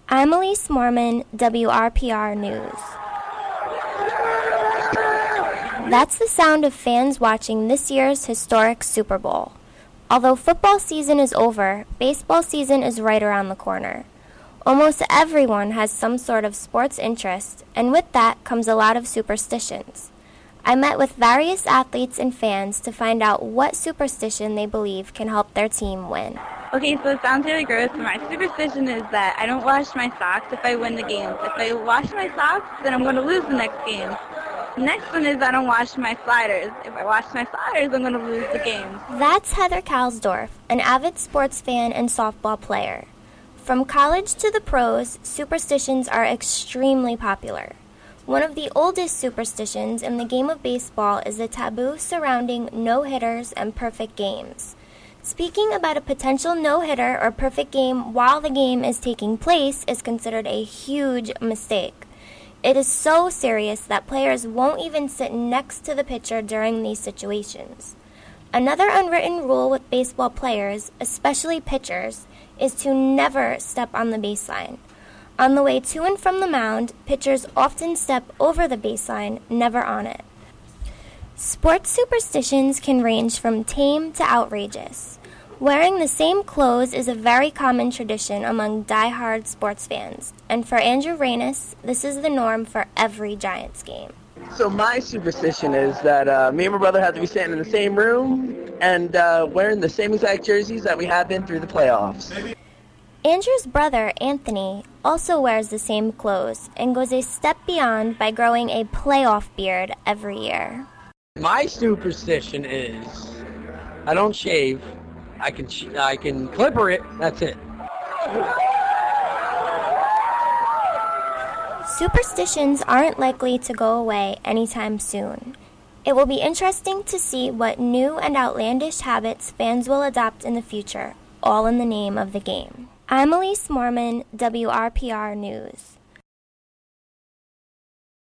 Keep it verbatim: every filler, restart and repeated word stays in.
I'm Elise Mormon, W R P R News. That's the sound of fans watching this year's historic Super Bowl. Although football season is over, baseball season is right around the corner. Almost everyone has some sort of sports interest, and with that comes a lot of superstitions. I met with various athletes and fans to find out what superstition they believe can help their team win. Okay, so it sounds really gross, but my superstition is that I don't wash my socks if I win the game. If I wash my socks, then I'm going to lose the next game. The next one is I don't wash my sliders. If I wash my sliders, I'm going to lose the game. That's Heather Kalsdorf, an avid sports fan and softball player. From college to the pros, superstitions are extremely popular. One of the oldest superstitions in the game of baseball is the taboo surrounding no-hitters and perfect games. Speaking about a potential no-hitter or perfect game while the game is taking place is considered a huge mistake. It is so serious that players won't even sit next to the pitcher during these situations. Another unwritten rule with baseball players, especially pitchers, is to never step on the baseline. On the way to and from the mound, pitchers often step over the baseline, never on it. Sports superstitions can range from tame to outrageous. Wearing the same clothes is a very common tradition among die-hard sports fans, and for Andrew Reynes, this is the norm for every Giants game. So my superstition is that uh, me and my brother have to be sitting in the same room and uh, wearing the same exact jerseys that we have been through the playoffs. Andrew's brother, Anthony, also wears the same clothes and goes a step beyond by growing a playoff beard every year. My superstition is I don't shave. I can sh- I can clipper it. That's it. Superstitions aren't likely to go away anytime soon. It will be interesting to see what new and outlandish habits fans will adopt in the future, all in the name of the game. I'm Elise Mormon, W R P R News.